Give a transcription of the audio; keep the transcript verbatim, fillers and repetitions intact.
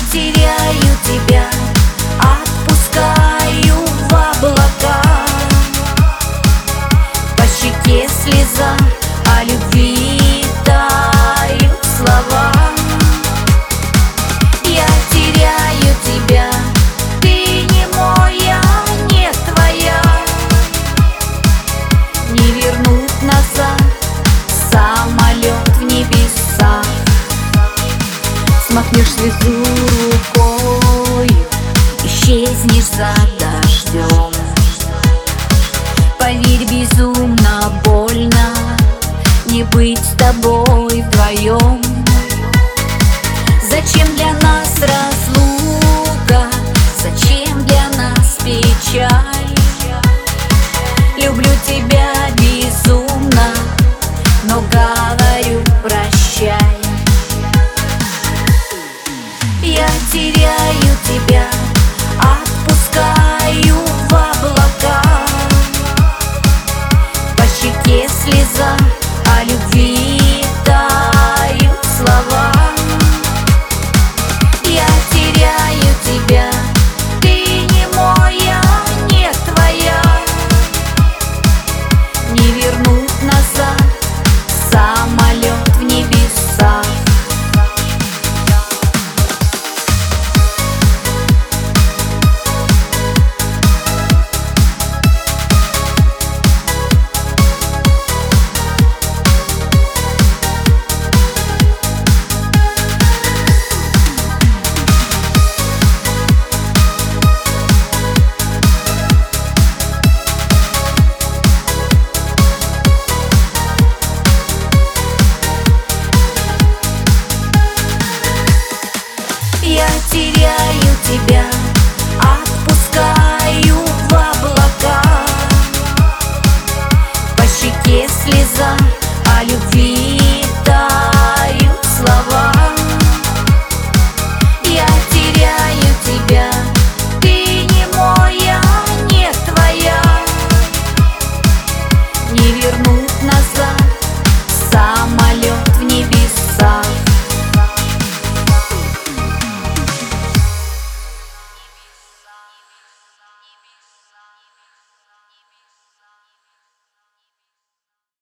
теряю тебя, отпускаю в облака. По щеке слеза, о любви тают слова. Я теряю тебя, ты не моя, не твоя. Не вернуть назад самолет в небеса. Смахнешь слезу рукой, исчезнешь за дождем. Поверь, безумно больно не быть с тобой вдвоем. Зачем для нас разлука? Зачем для нас печаль? Люблю тебя безумно, но говорю прощай. Я теряю тебя, отпускаю в облака. По щеке слеза, о любви тают слова. Я теряю тебя, ты не моя, не твоя. Не вернуть назад самолет в небеса. Я теряю тебя,